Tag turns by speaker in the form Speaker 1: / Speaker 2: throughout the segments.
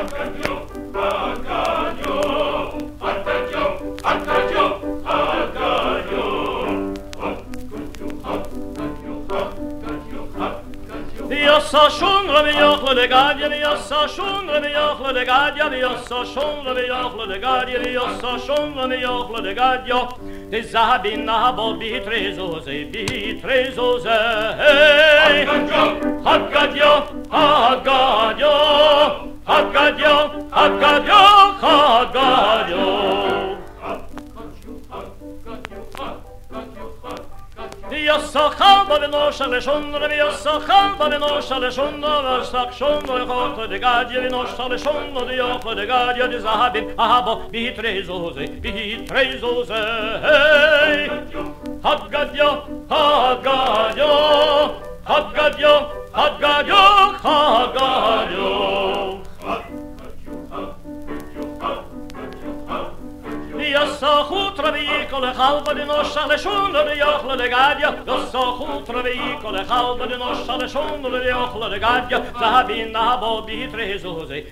Speaker 1: Yossa shungre vi yochle de gadje, yossa shungre vi yochle de gadje, yossa shungre vi yochle de gadje, yossa shungre vi yochle de gadje. De zahabin na bo bi trezoze, hey. Hagadyo, hagadyo, hagadyo, hagadyo, hagadyo. Yossa khalba de noshale shundre, yossa khalba de noshale shundre, sak shundre khot de gadje, de noshale shundre, de yokh de gadje, de zahabin ahabo bi trezoze, hey. Hagadyo, hagadyo, hagadyo, hagadyo, hagadyo. Yossa khutra vi kol khalba de noshale shundre, de yokh de gadje, yossa khutra vi kol khalba de noshale shundre, de yokh de gadje, zahabin ahabo bi trezoze,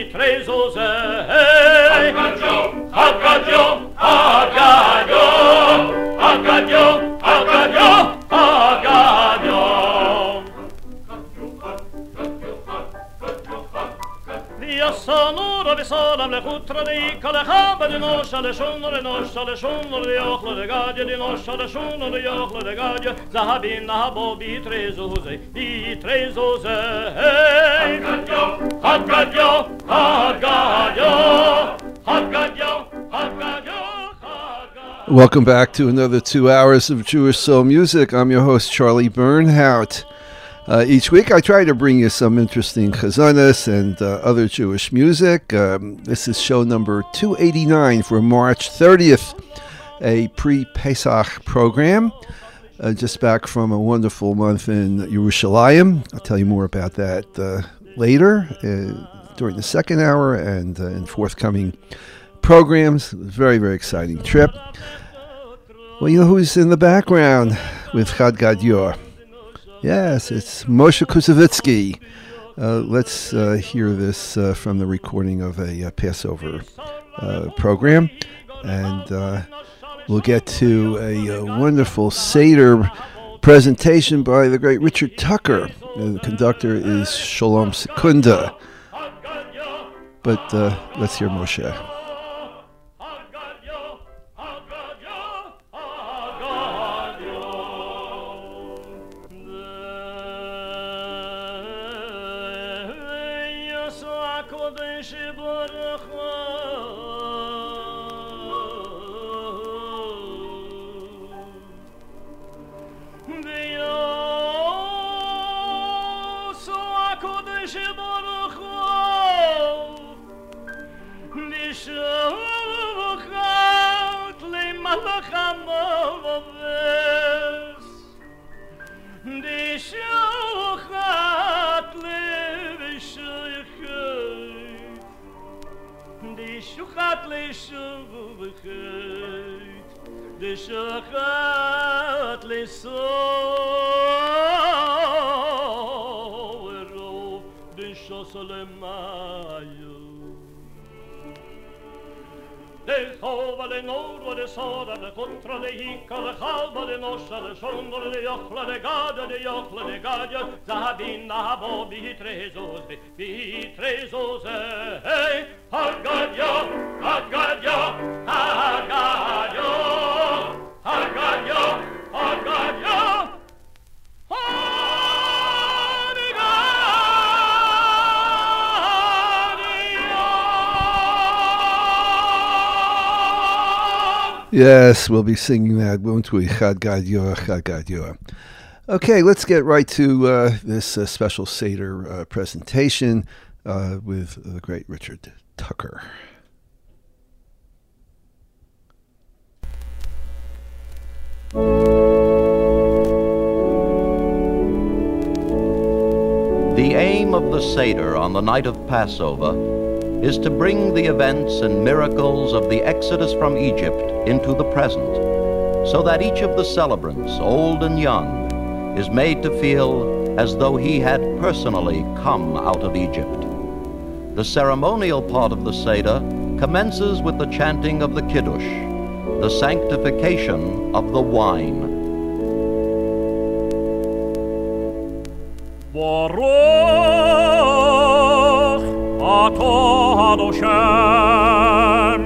Speaker 1: hey. Hagadyo, hagadyo, hagadyo, hagadyo, hagadyo. Yossa nura vi salam le khutra de kol khalba de noshale shundre, de yokh de gadje, de noshale shundre, de yokh de gadje, zahabin ahabo bi trezoze, hey. Hagadyo, hagadyo, hagadyo, hagadyo.
Speaker 2: Welcome back to another 2 hours of Jewish soul music. I'm your host, Charlie Bernhout. Each week I try to bring you some interesting chazanas and other Jewish music. This is show number 289 for March 30th, a pre-Pesach program. Just back from a wonderful month in Yerushalayim. I'll tell you more about that later during the second hour and in forthcoming programs. Very, very exciting trip. Well, you know who's in the background with Chad Gadyor? Yes, it's Moshe Kusevitsky. Let's hear this from the recording of a Passover program. And we'll get to a wonderful Seder presentation by the great Richard Tucker. The conductor is Shalom Sekunda. But let's hear Moshe. Yes, we'll be singing that, won't we? Chad Gadyor, Chad Gadyor. Okay, let's get right to this special Seder presentation with the great Richard Tucker.
Speaker 3: The aim of the Seder on the night of Passover is to bring the events and miracles of the Exodus from Egypt into the present, so that each of the celebrants, old and young, is made to feel as though he had personally come out of Egypt. The ceremonial part of the Seder commences with the chanting of the Kiddush, the sanctification of the wine.
Speaker 1: Baruch atah Hashem.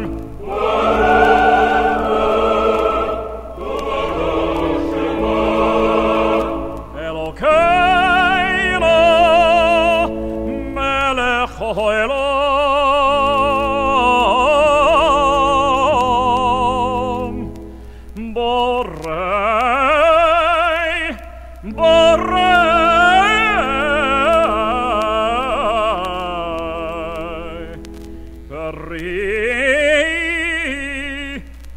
Speaker 1: Elokeinu melech haolam. Borei, borei, Beri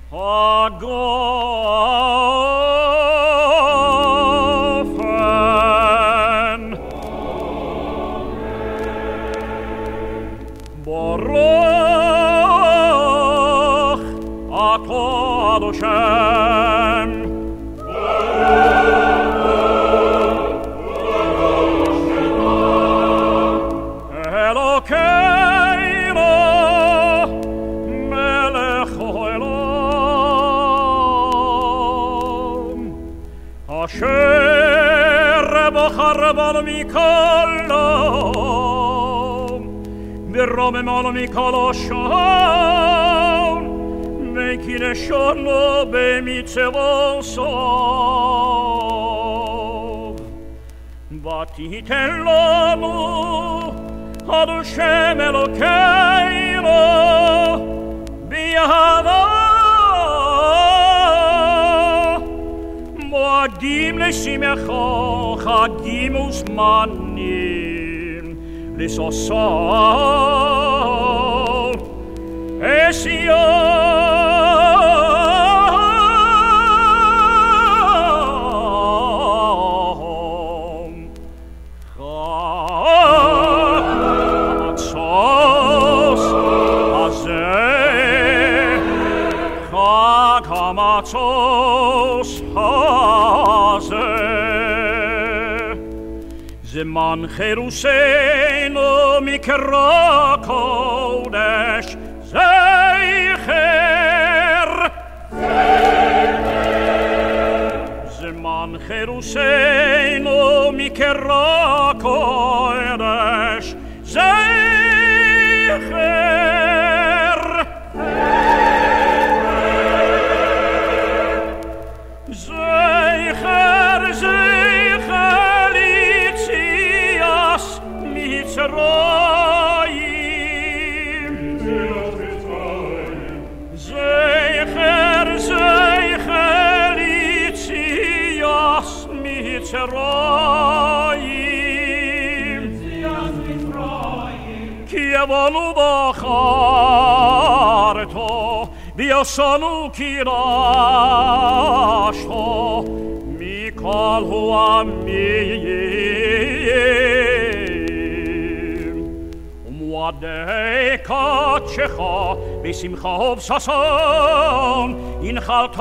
Speaker 1: hagofen. Baruch atah Hashem. Elokeinu melech haolam. Asher bachar banu mikol olam, v'romemanu mikol hashon, v'kineshanu b'mitzvosov. V'titen lanu Ad Hashem Elokeinu b'yahava moadim l'shimecha chagim uzmanim l'sosol esiyom Hamatzos hazeh Zeman Cheruseinu mikra kodesh Zeicher Zeman Cheruseinu mikra kodesh Zeicher Zeicher, Zeicher, Litzias, Mitzrayim. Zeicher, Zeicher, Litzias, Mitzrayim. Ki avonu bacharto, Biosanu kirashto mikol hu amiyim Umuadei kachecha Besimcha v'sason In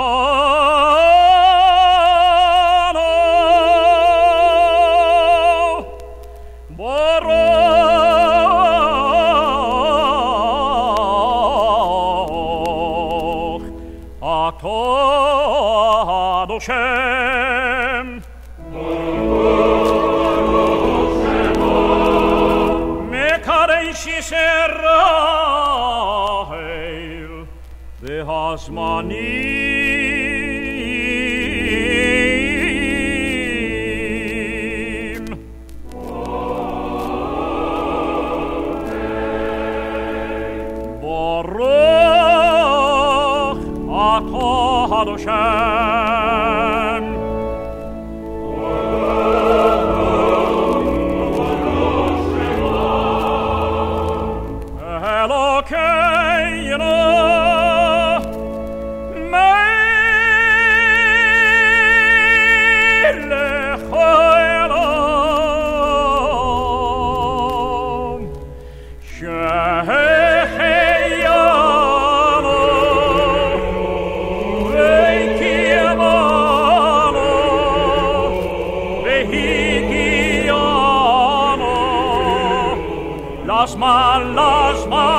Speaker 1: chaltano Atah Hashem. Mekadesh Yisrael v'hazmanim. Baruch atah Hashem. Elokeinu melech haolam. Las malas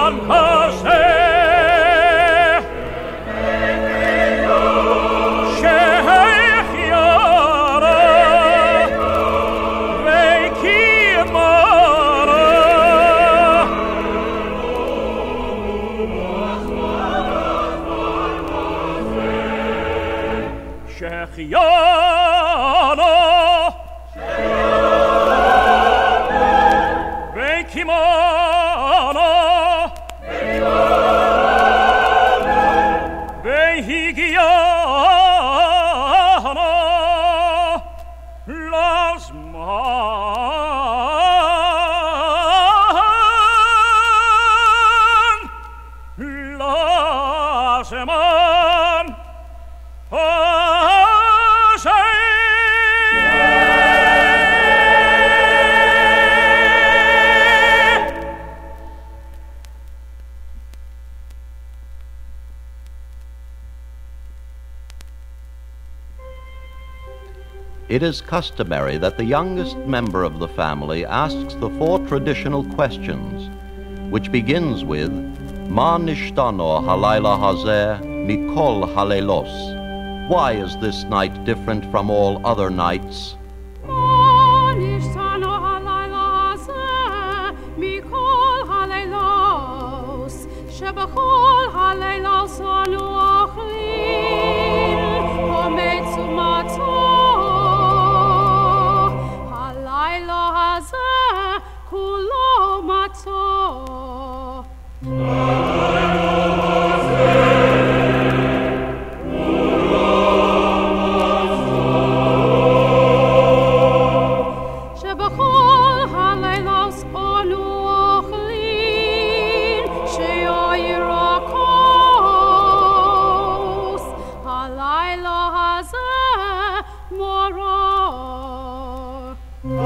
Speaker 3: It is customary that the youngest member of the family asks the 4 traditional questions, which begins with Ma nishtano halayla hazeh mikol halelos. Why is this night different from all other nights?
Speaker 4: Ma nishtano halayla hazeh mikol halelos. Shebachol halelos anu achlin hometzu matzah. Kulo matzah. Shebachol halelos anu achlin she'oyirakos halayla hazeh morah.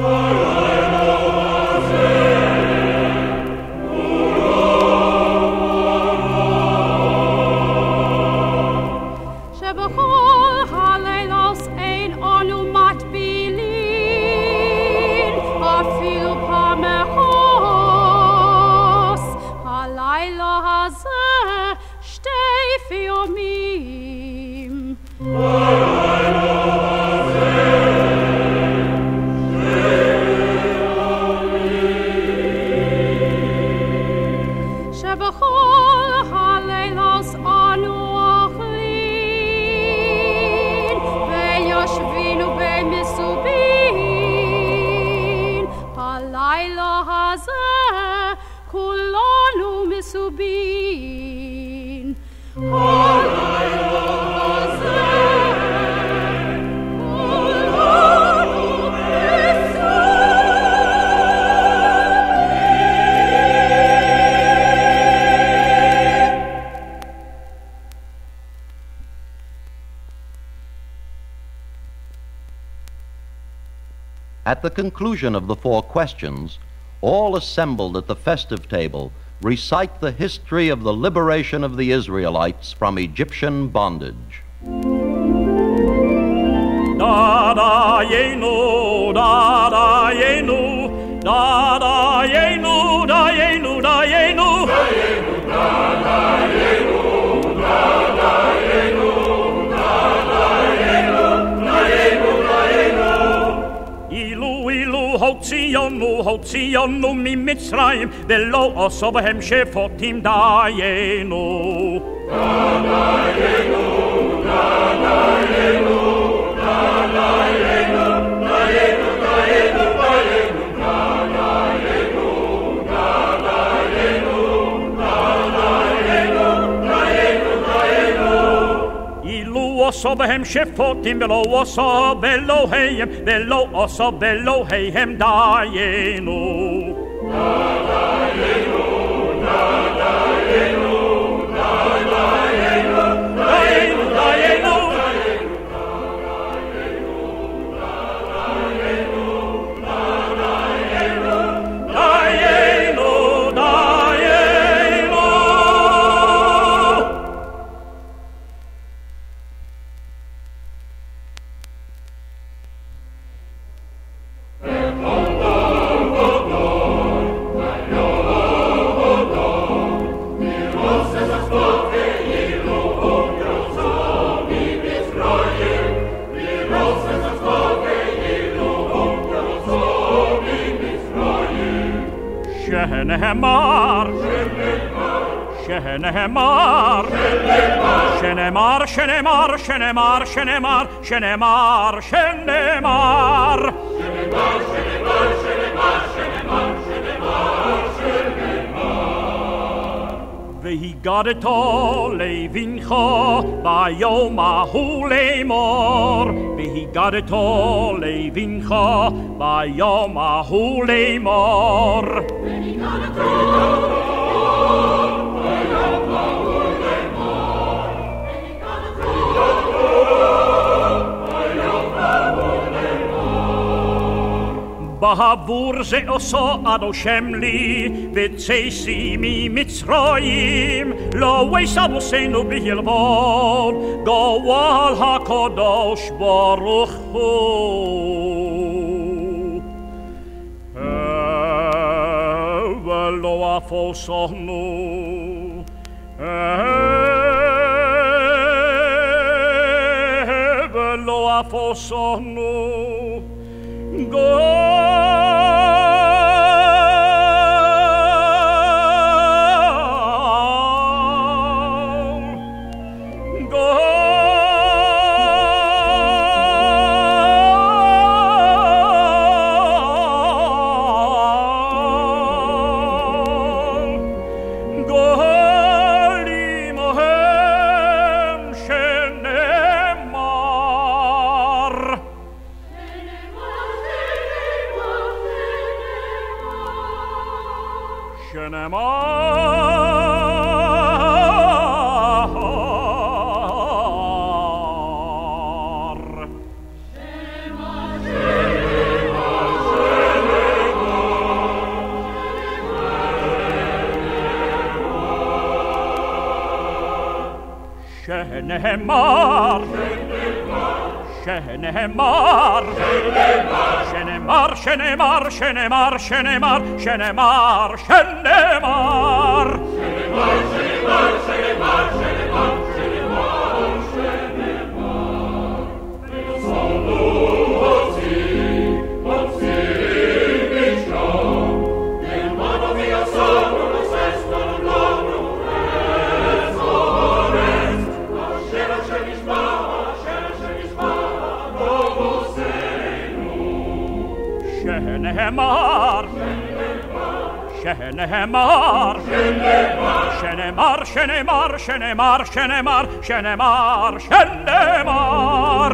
Speaker 3: At the conclusion of the 4 questions, all assembled at the festive table recite the history of the liberation of the Israelites from Egyptian bondage.
Speaker 1: Da-da-yenu, da-da-yenu, da-da-yenu, da-yenu, da-yenu. Da-yenu, da-da-yenu, da-da-yenu, da-da-yenu, da-yenu, da-yenu. Ilu, ilu, hotziyonu, hotziyonu mi Mitzrayim, velo oso behem shefotim da-yenu. Da-da-yenu, da-da-yenu. Oso behem shefotim velo oso belohayim velo oso belohayim dayenu dayenu dayenu dayenu dayenu dayenu שנאמר שנאמר שנאמר שנאמר שנאמר שנאמר שנאמר שנאמר והיגדתו לבנך ביום ההוא לאמור והיגדתו לבנך ביום ההוא לאמור בעבור זה עושו אדושם לי וצאסי ממצרים לא יסבוסנו בהלבון גואל הקדוש ברוך הוא ולא אפוסנו ולא אפוסנו שנאמר שנאמר שנאמר שנאמר שנאמר שנאמר שנאמר שנאמר שנאמר שנאמר שנאמר שנאמר שנאמר שנאמר שנאמר שנאמר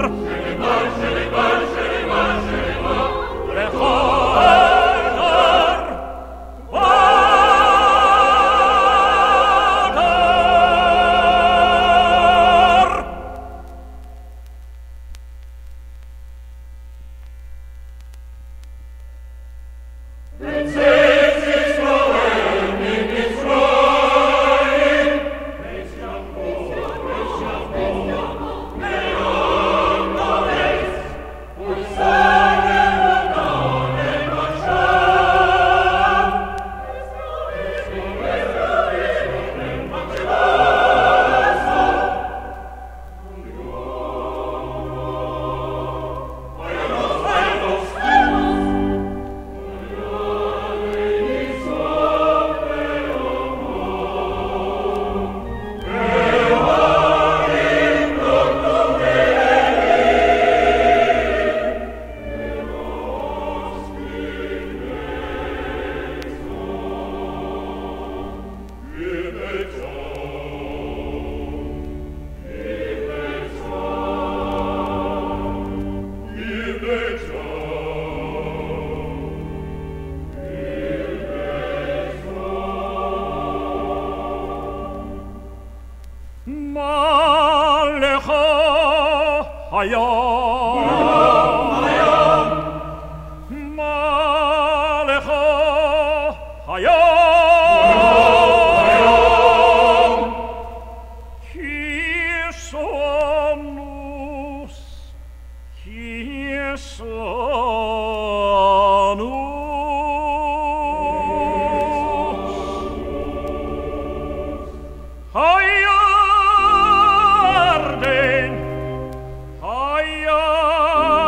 Speaker 1: הירדן, הירדן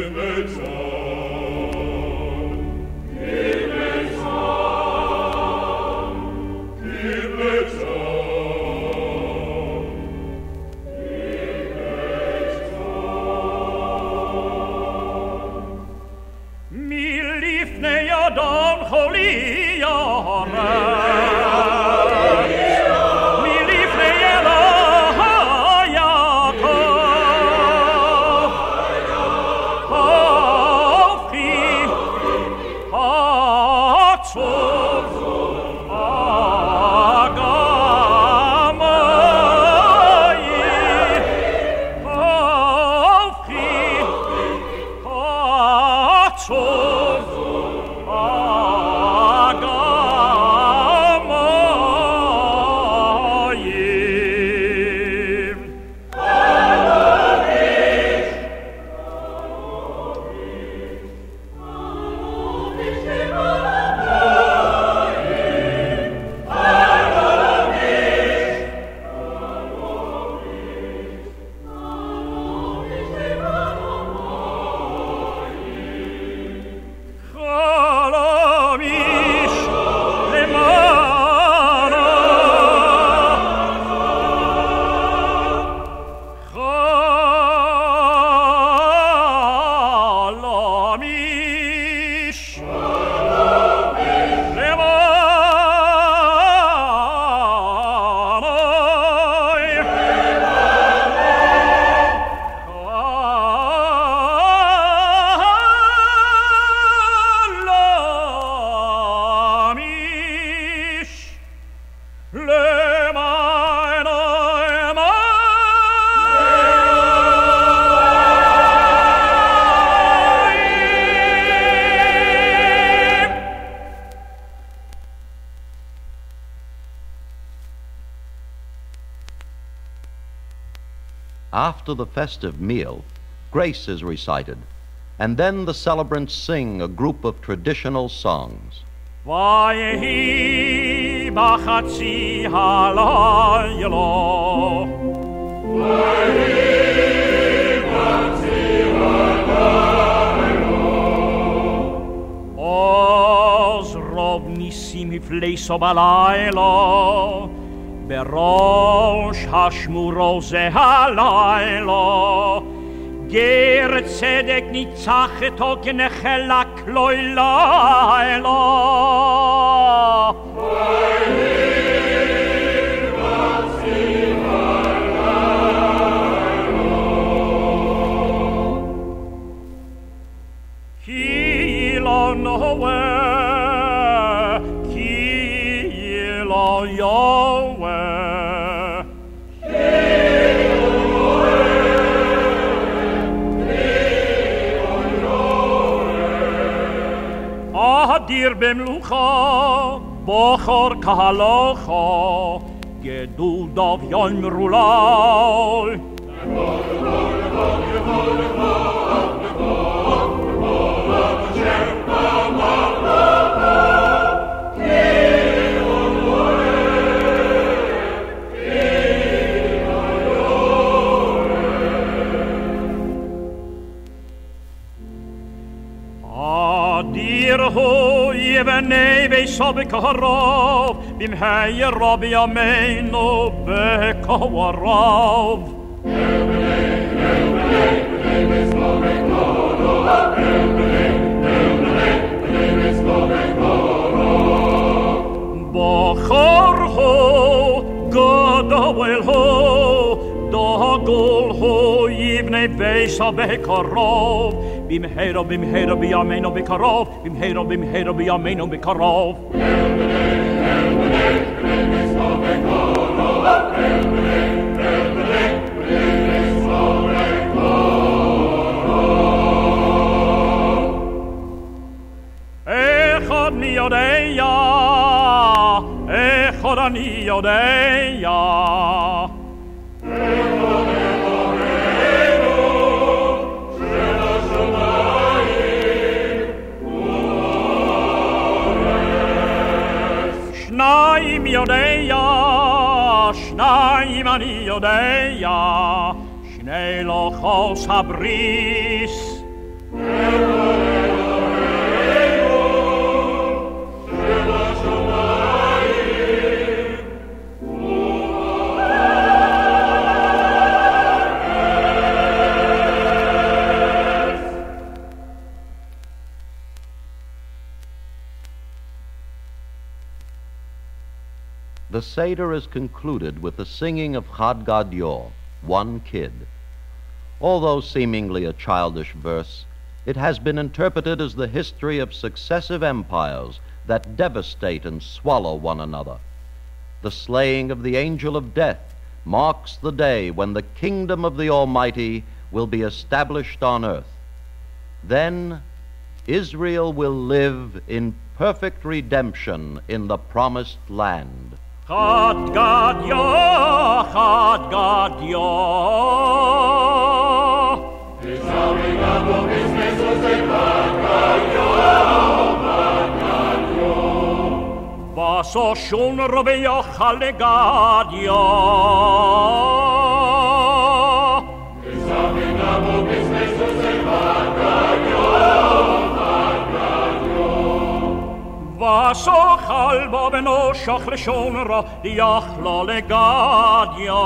Speaker 3: After the festive meal, grace is recited, and then the celebrants sing a group of traditional songs.
Speaker 1: Vayehi b'chatzi halaylo, Vayehi b'chatzi halaylo, Oz rov nisim hifleiso balaylo, Berosh hashmuro ze halaylo, Ger tzedek nitzach eto genechelak loylaylo. Vayhi b'chatzi halaylo, Ki lo nowhere, Ki lo Yahweh, Dir bemlucha, bochor kahalocha, gedul dov yom rulal. Ho yevnei besobekarov bim hay rabbi ameinu bekowarov Bachar ho gadawel ho dagol ho yevnei besobekarov Bimheiro biyameno bikarov, bimheiro biyameno bikarov. Echad ni yodeya, echad ani yodeya. Shnaim yodeya, shnaim ani yodeya, shnei lochos habris.
Speaker 3: The Seder is concluded with the singing of Chad Gadol, one kid. Although seemingly a childish verse, it has been interpreted as the history of successive empires that devastate and swallow one another. The slaying of the angel of death marks the day when the kingdom of the Almighty will be established on earth. Then Israel will live in perfect redemption in the promised land.
Speaker 1: Chad Gadol, Chad Gadol. Vaso shon roveyocha legadio. Vaso chalbo beno shach leshon ra diachlo legadio.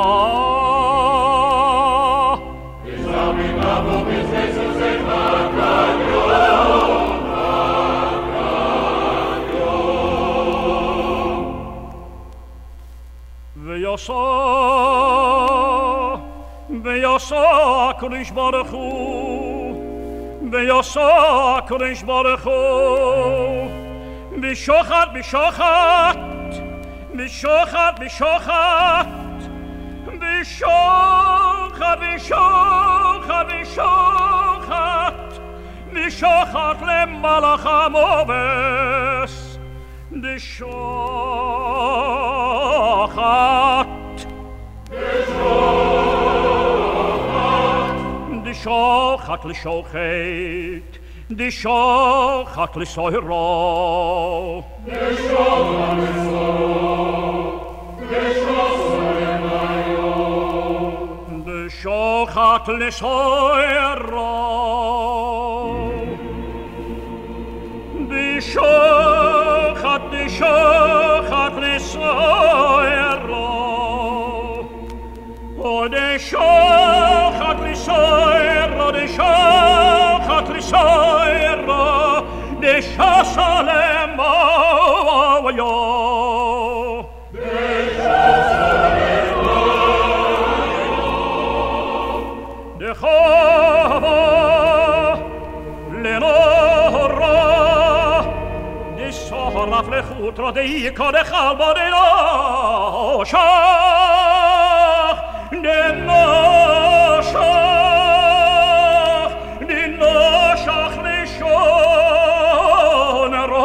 Speaker 1: Ve'yasa HaKadosh Baruch Hu, ve'yasa HaKadosh Baruch Hu, v'shochat, v'shochat, v'shochat, v'shochat, v'shochat, v'shochat, v'shochat, v'shochat lemalach hamoves, v'shochat, Shochat l'shochet, d'shochat l'sohiro, d'shochat l'sohiro, d'shochat l'sohiro, d'shochat l'sohiro, oh d'shochat l'sohiro, d'shochat l'sohiro, d'shasalem avayo, d'shasalem avayo, d'chava l'enora, d'soraf l'chutra, d'ika d'chalba d'noshach, d'noshach l'shon ra,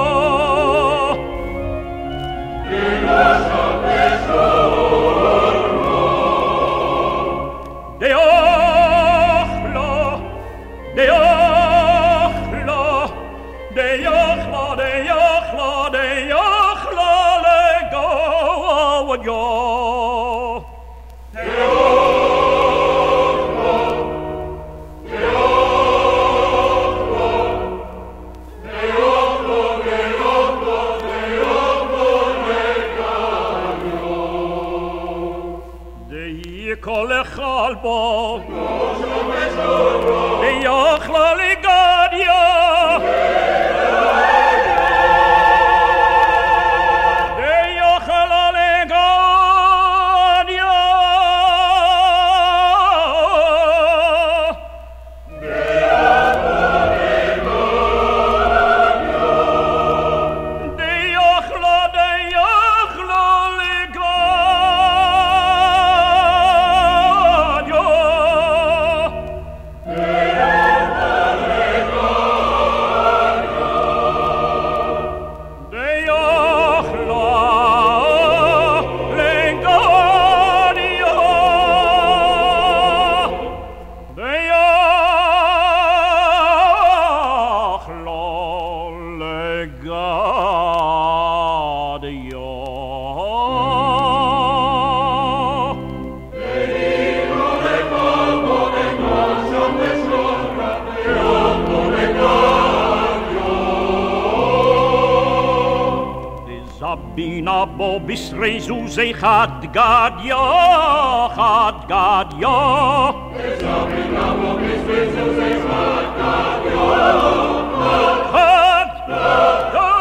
Speaker 1: d'noshach l'shon ra, d'yochla, d'yochla, d'yochla, d'yochla, d'yochla l'gavadyo. Kol chalbo Yochla legadia Yochla legadia bina bo bisrei zuzei chad gad ya Eza bina bo bisrei zuzei chad gad ya Chad gad ya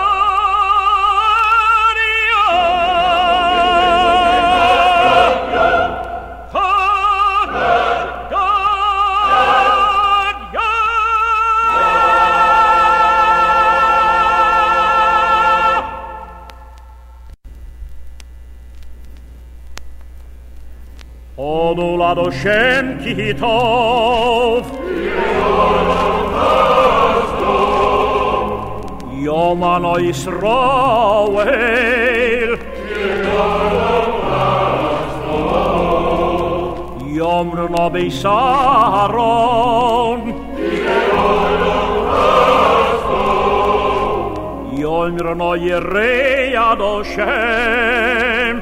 Speaker 1: Odul Adoshem ki tov Yom ano Yisrael Yom rno beisaron Yom rno Yerei Adoshem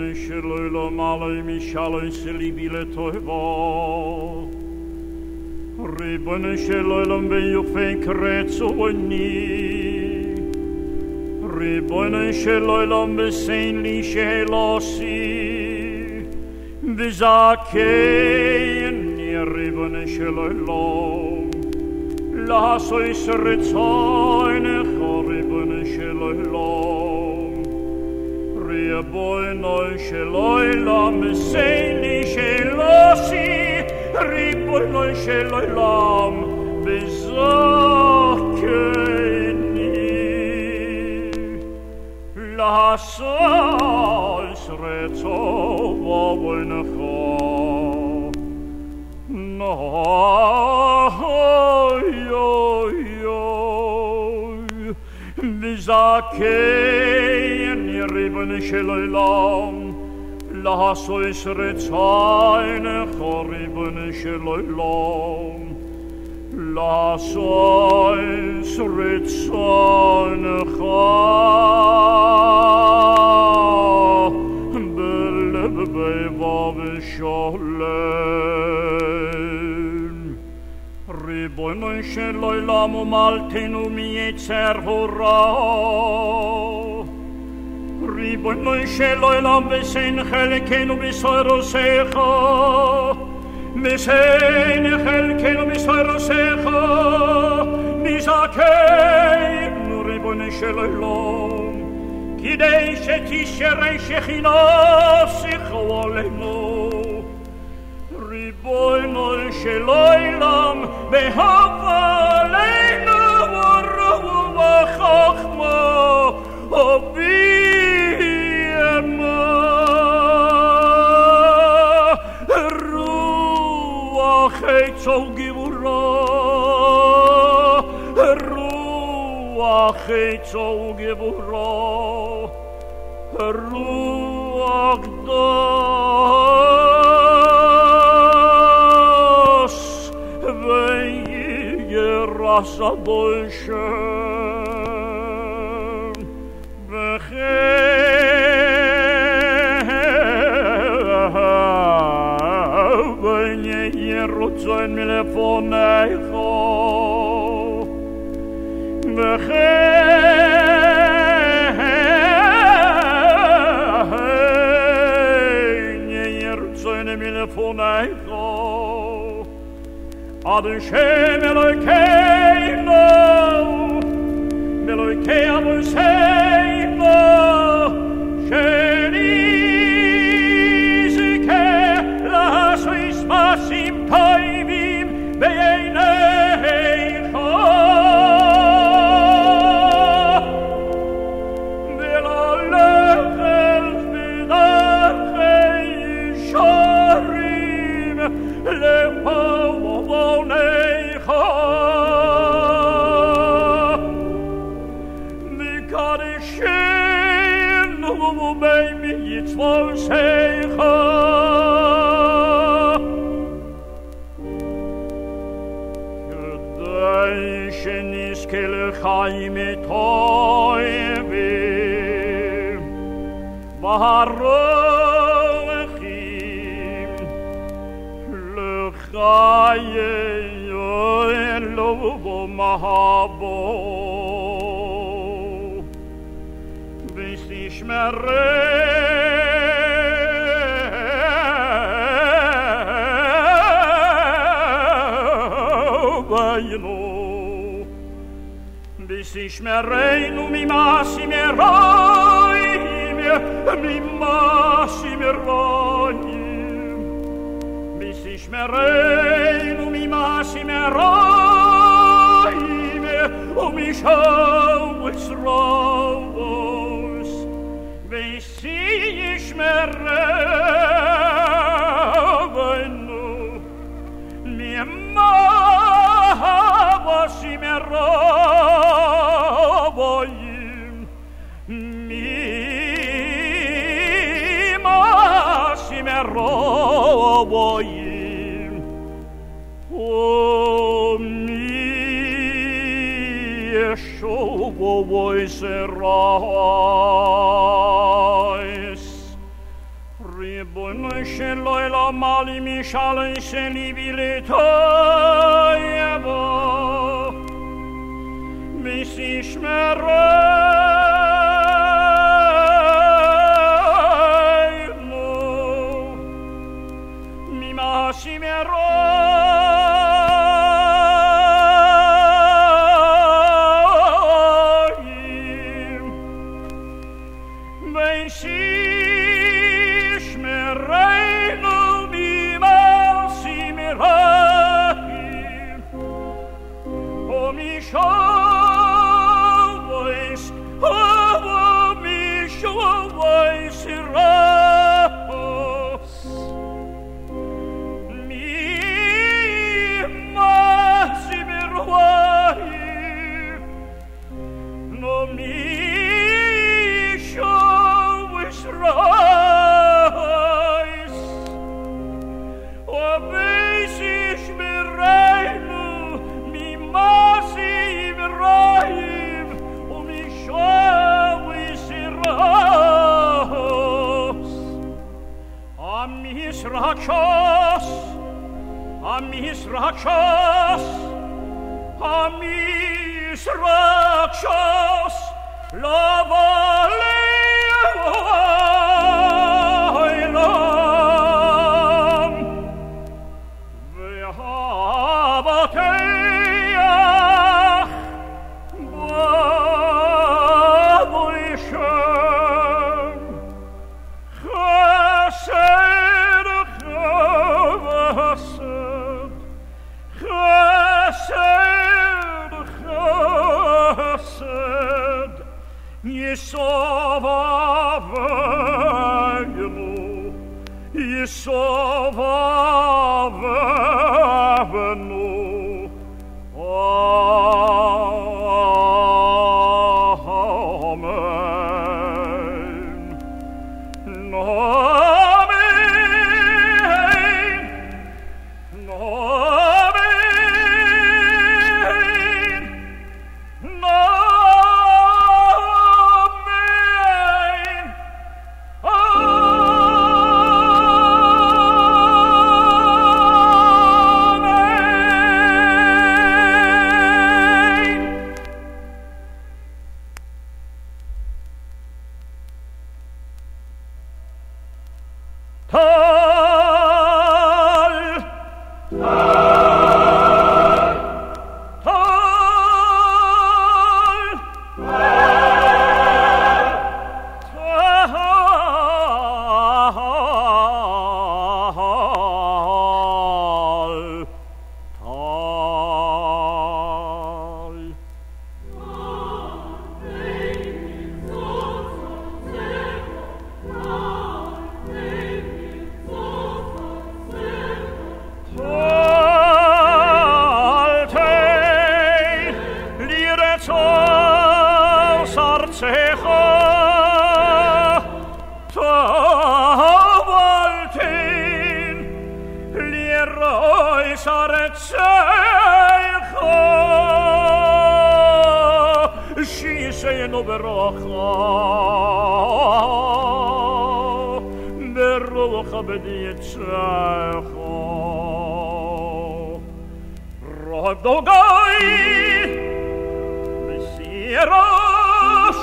Speaker 5: Shalom Alay Mishalay Selibile Toivo Ribbon Shalom Beyufe Kretso Wani Ribbon Shalom Besain Li Shelosi Bizakein Ribbon Shalom La Sois Retzoine Ribbon Shalom Ribono Sheloilam Seini Shelosi Ribono Sheloilam Bezakeni La Sois Retzo Wawencho No yo Bizakeni Ribbon Sheloilam La Sois Retzaine Ribbon Sheloilam La Sois Retzaine Belebe Vavsholem Ribbon Sheloilam Maltenu Mietzer Hurra Ribbon Sheloilam Besen Chelkenu Bisoirosecha Besen Chelkenu Bisoirosecha Bizakeinu Ribbon Sheloilam Kidei Shetisherei Shechinasich Olenu Ribbon Sheloilam Behavaleinu V'ruhu v'chachma Obiyama Ruach Eitzo Givura Ruach Eitzo Givura Ruach Das Ve'yirasa Doishem V'nye Yerutzoin Milefoneicho V'nye Yerutzoin Milefoneicho Ad Hashem Elokeinu Elokai Abuseinu Shenizike Lasois Masim Toivim B'eineicha V'lalechel B'darchei Yisharim Le'pavonecha Baby, it's for Secha. Kedai Sheniske Lechaim Toivim Vaharachim Lechaim Elovo Mahabo B'sishmereinu mimasim eroim B'sishmereinu mimasim eroim U'mishawis rovos B'sishmereinu mimasim eroim mimasim eroim Yeshuva voice rise שלוי לא מלי משלן שני בילתו יבוא מסיש מריינו ממעשי מרויים בין שיש מריינו ממעשי מרויים ומשוויס ומשוויס רוס ממעשי מרויים no משוויס רוס ובסיש מריינו ממעשי מרויים ומשוויס רוס עמיס רקשוס עמיס רקשוס עמיס רקשוס לא בעולם והבטיח בבוישם חסד חסד חסד חסד יסובבנו יסובבנו ברוחה בדיצחו רודוגי בסירוש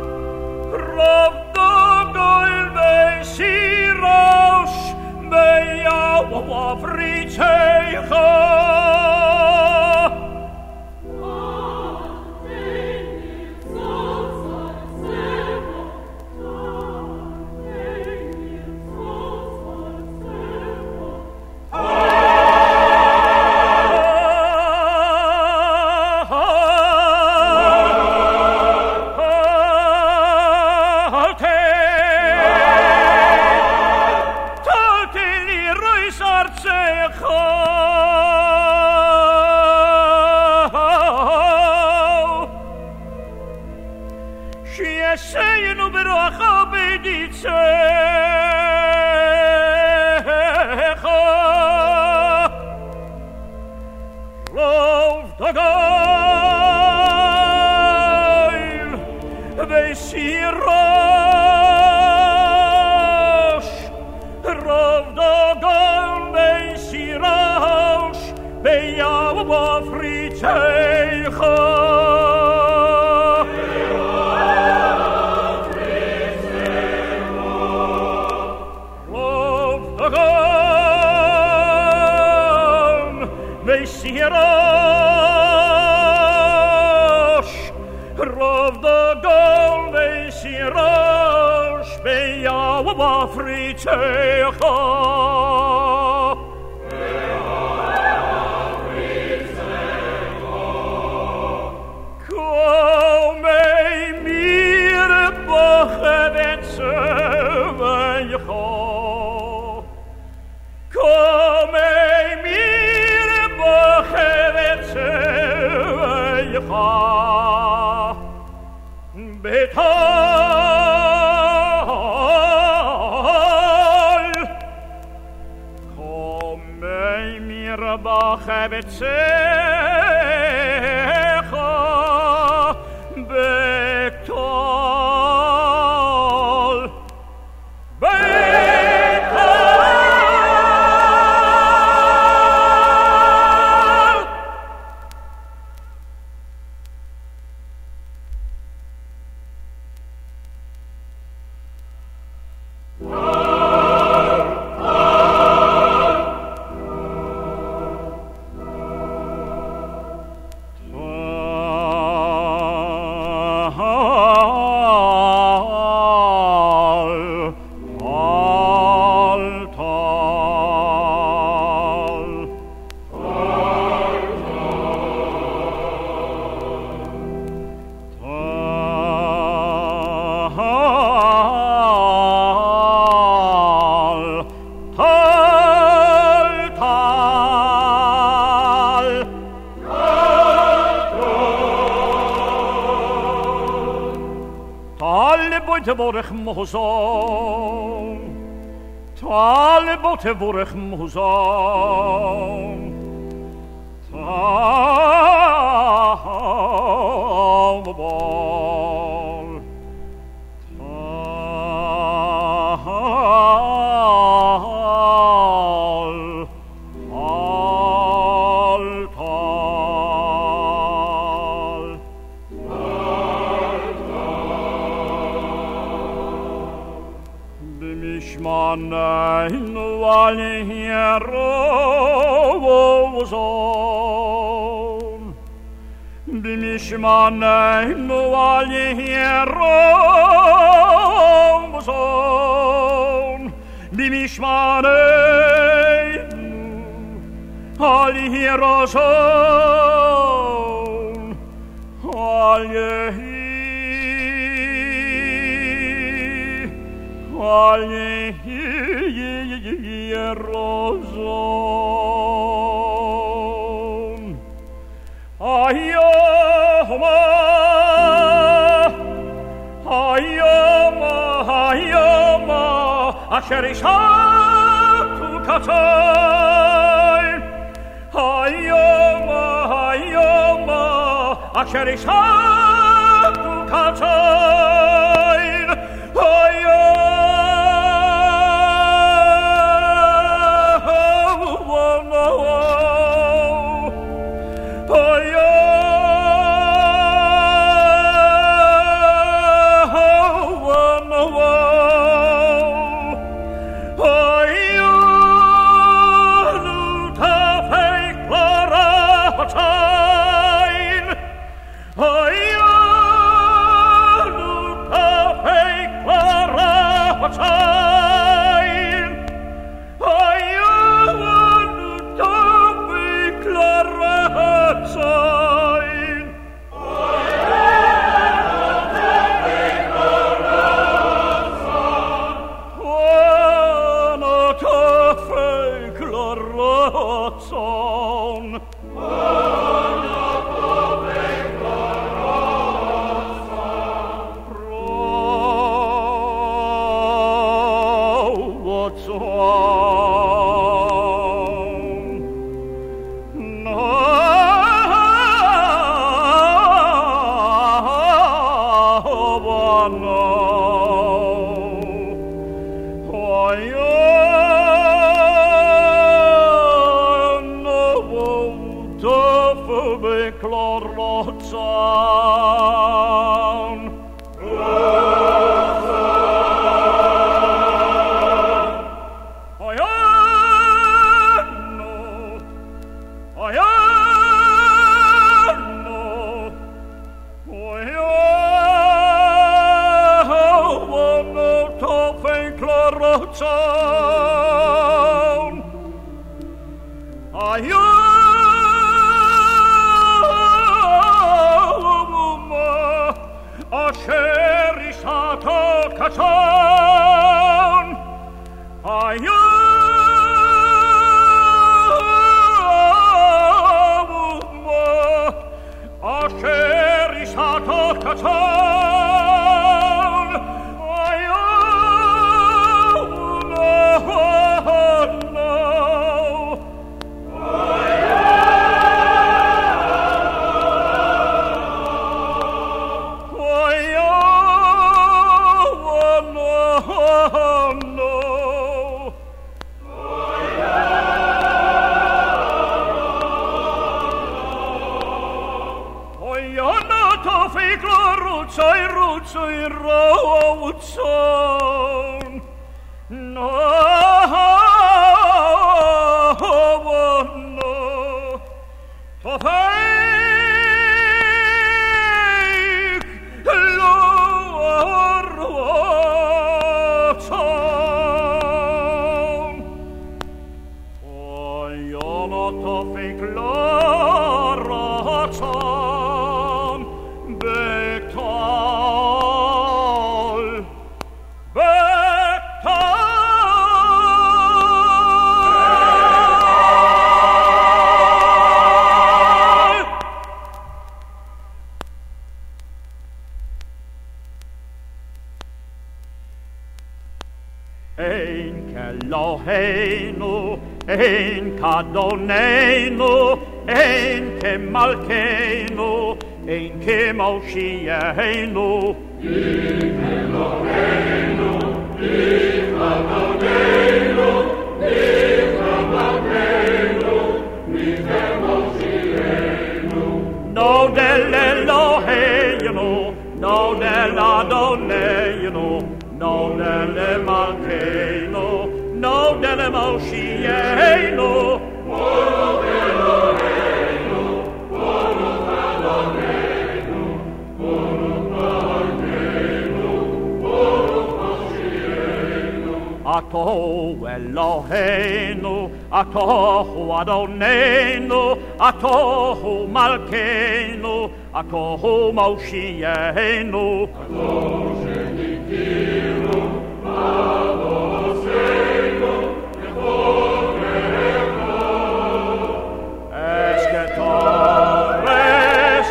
Speaker 5: רודוגי בסירוש ביהו ופריצחו שישיינו ברוחו בדיצחו רוב דגייל וסירוש רוב va fricejo. Come mir bochevetsevejo. Come mir bochevetsevejo. Betal. Come mir bochevetsevejo. Betal. Vorig mozon, tale bote vorig mozon, tale bol, Nein, weil hier rosen. Bin ich man nein, weil hier rosen. Bin ich man nein, weil hier rosen. Weil hier rozon. Ayoma, ayoma, ayoma, asher ishatu katay. Ayoma, ayoma, asher ishatu katay. Ayoma. Ratzon. Asher isato katon. Asher isato katon. Rutzoi Rotzon. No, no. Tofeik lo Rotzon. Oh, yono tofeik lo Rotzon. Ein Keloheinu, ein Kadonenu, ein Kemalkeinu, ein Kemoshienu.
Speaker 6: Ein Keloheinu, ein Kadonenu, ein Kemalkeinu, ein Kemoshienu.
Speaker 5: No del Eloheinu, no del Adonenu, no delle Malkeinu, no delle Moshienu.
Speaker 6: Buono Eloheinu, buono Adonenu, buono Malkeinu, buono Moshienu.
Speaker 5: Atohu Eloheinu, atohu Adonenu, atohu Malkeinu, atohu Moshienu.
Speaker 6: Atohu Shenikiru, Avoseinu, Evokeinu.
Speaker 5: Escetores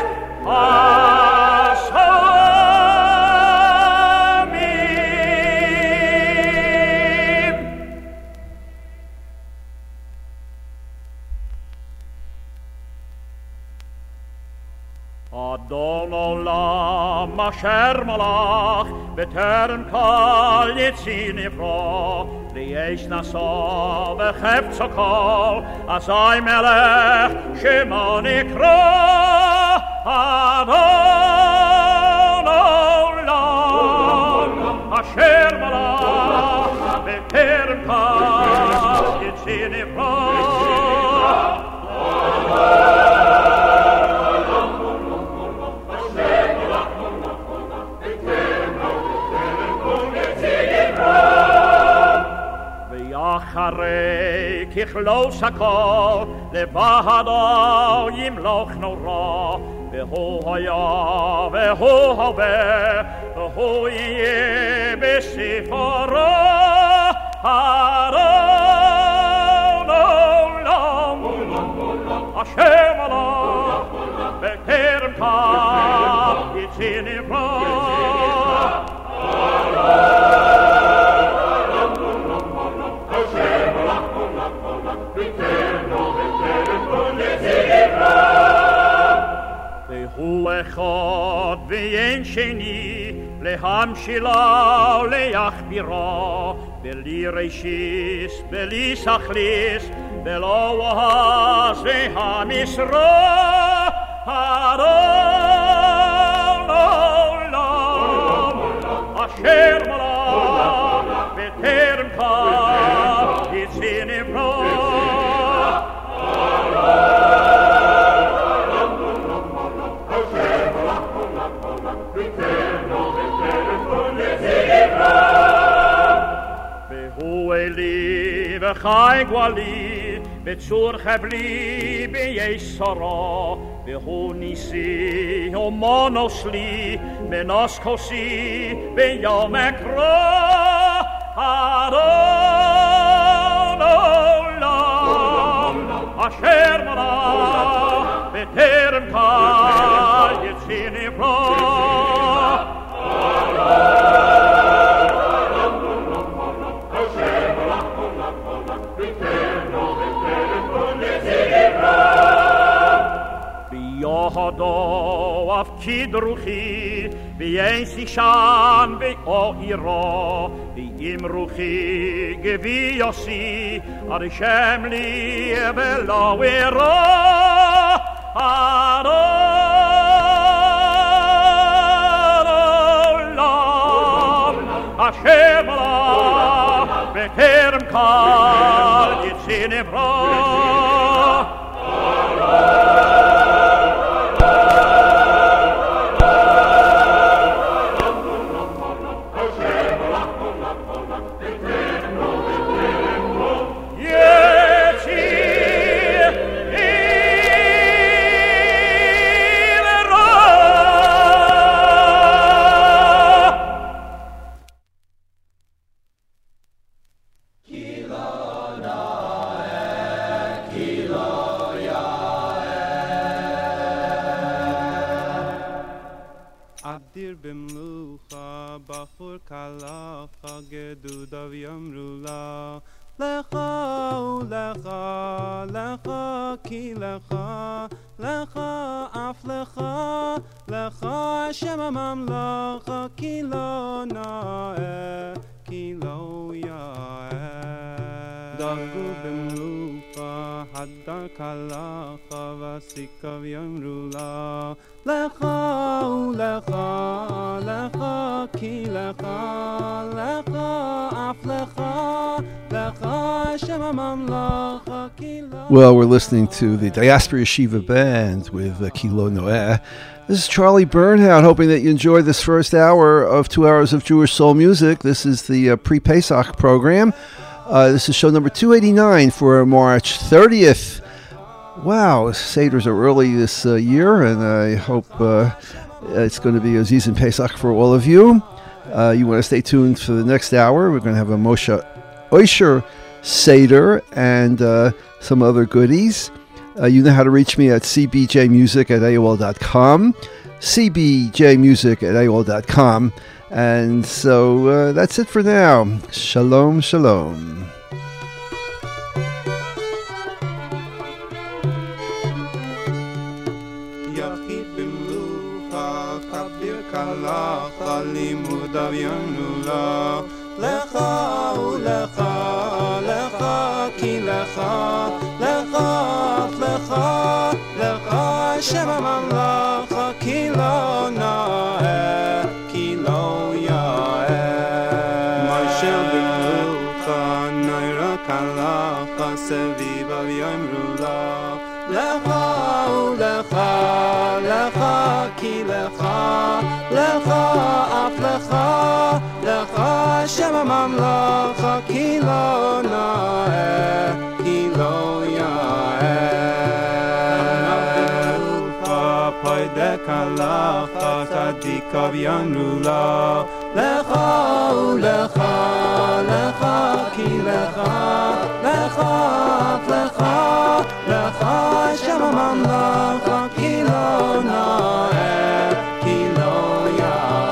Speaker 5: Asamim. Adon Olam Asher Malach B'terem kol Yitzin Yifro Liyesh Naso V'chefzo kol Azai Melech Shemo Nikro Adon Olam Asher Malach B'terem kol Yitzin Yifro Acharei kichlos hakol levado yimloch nora vehu haya vehu have vehu yeh besifara Adon Olam Hashem Malach B'terem kol Yitzin Yifro והוא אחד ואין שני להמשילה להכבירה בלי רשיס, בלי סחליס, בלא ואז והמשרה אדון עולם אשר מלך בטרם כך יצא נברא והוא בחי גואלי, בצור חבלי, ביסורו, והוא ניסי, ומונוס לי, מנוס כוסי, ביום אקרו, אדון עולם, אשר מלך, בטרם קל, יציא נברו, ביהודו אף כדרוכי, ואין סישן ואוירו, ואם רוחי גבי יוסי, עד שם לי ולא אירו, עד עולם, אשר מלך, בטרם קל, יציא נברו,
Speaker 7: גדודיו יאמרו לה, לך ולך, לך כי לך, לך אף לך, לך שם הממלכה, כי לא נאה, כי לא יאה. דרגו במלוכה, הדר כלכה, וסיכיו יאמרו לה, לך ולך, לך כי לך, לך אף לך, לך שם הממלכה, כי לא.
Speaker 2: Well, we're listening to the Diaspora Yeshiva Band with Kilo Noeh. This is Charlie Bernhardt, hoping that you enjoyed this first hour of 2 hours of Jewish soul music. This is the pre-Pesach program. This is show number 289 for March 30th. Wow, Seders are early this year, and I hope it's going to be a Aziz and Pesach for all of you. You want to stay tuned for the next hour. We're going to have a Moshe Oisher Seder and some other goodies. You know how to reach me at cbjmusic@aol.com, cbjmusic@aol.com. And so that's it for now. Shalom, shalom.
Speaker 7: לימודיו יאמרו לה, לך ולך, לך כי לך, לך אף לך, לך שם הממלכה, כי לא נאה, כי לא יאה. משה במלוכה, נערה כלכה, סביביו יאמרו לה, לך ולך, לך כי לך, לך אף לך, לך שם הממלכה, כי לא נאה, כי לא יאה. פיידק הלכה, צדיקה ויאמרו לה, לך ולך, לך כי לך, לך אף לך, לך שם הממלכה, כי לא נאה, כי לא יאה.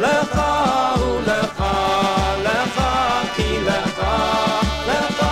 Speaker 7: לך ולך, לך כי לך, לך